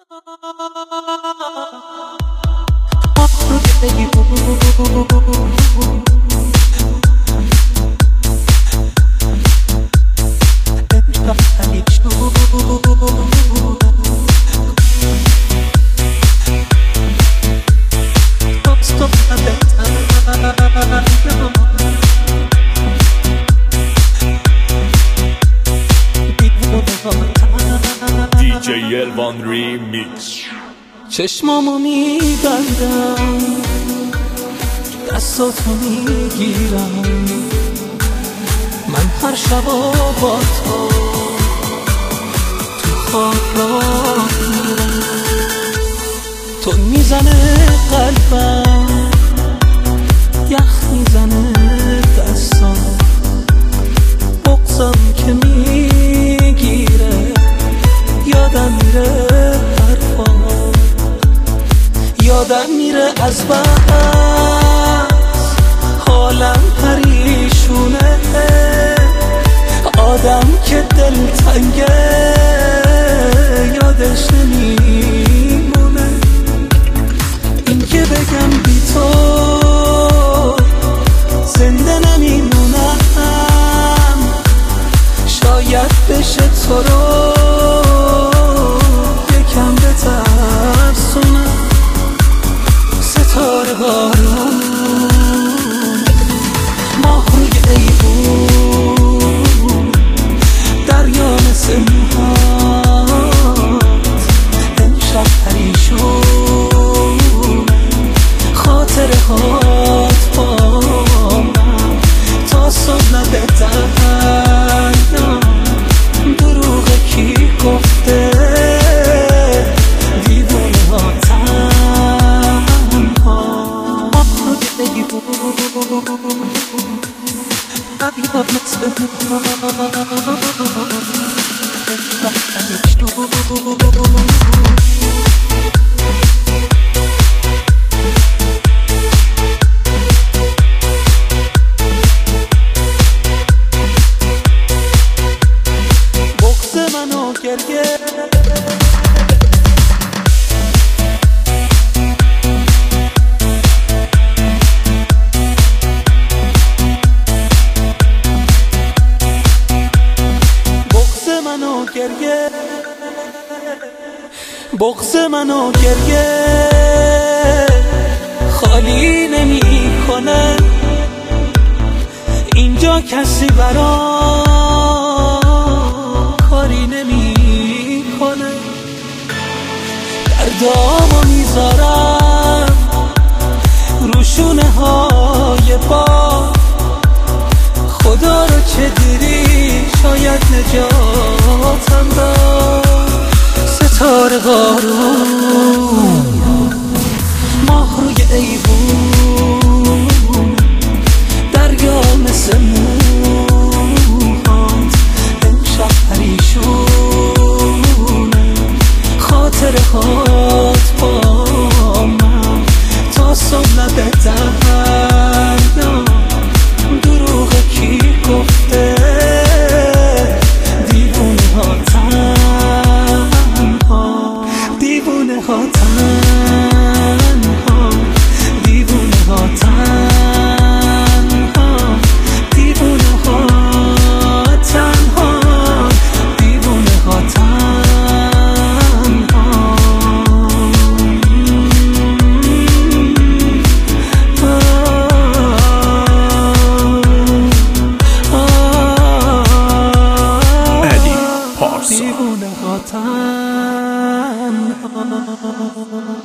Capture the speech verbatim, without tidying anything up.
دی جی الوان ریمیکس. چشمامو میبندم، دستاتو میگیرم، من هر شبا با تو تو خواب راه میرم. تو میزنه قلبم، یخ میزنه دستام، بغضم که میگیره، یادم میره حرفا، یادم میره از بس حالم پریشونه. آدم که دل تنگه یادش نمیمونه. این که بگم بی تو زنده نمیمونم، شاید بشه تو رو یکم بترسونم. ستاره بارون، ماه روی ایوون، دریا مثل موهات، امشب پریشون، خاطره هات با من تا صبح نبدن. دروغ کی گفته دیوونه ها تنها. بغض منو گریه گریه، بغض منو گریه خالی نمی کنه. اینجا کسی برا کاری نمی کنه. دردامو میذارم روشونه های با، خدا رو چه دیری شاید نجاتم داد. ستاره بارون، ماه روی ایوون، دریا مثل موهات، امشب پریشونه، خاطره هات با من تا صبح نبدن. دروغ کی گفته دیوونه ها تنها، دیوونه ها تنها، دیوونه ها تنها، دیوونه ها تنها، دیوونه ها دیوونه ها تنها.